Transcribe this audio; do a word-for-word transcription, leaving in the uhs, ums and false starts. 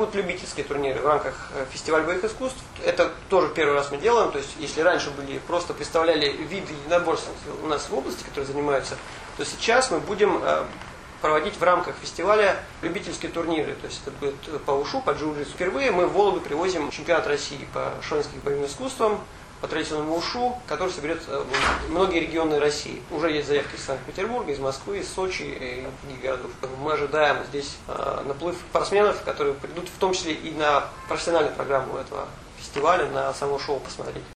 будут любительские турниры в рамках фестиваля боевых искусств. Это тоже первый раз мы делаем. То есть, если раньше были просто представляли виды единоборств у нас в области, которые занимаются, то сейчас мы будем проводить в рамках фестиваля любительские турниры. То есть это будет по ушу, по джиу-джитсу. Впервые мы в Вологду привозим чемпионат России по шоинским боевым искусствам, по традиционному ушу, который соберет многие регионы России. Уже есть заявки из Санкт-Петербурга, из Москвы, из Сочи и других городов. Мы ожидаем здесь наплыв спортсменов, которые придут в том числе и на профессиональную программу этого фестиваля, на само шоу посмотреть.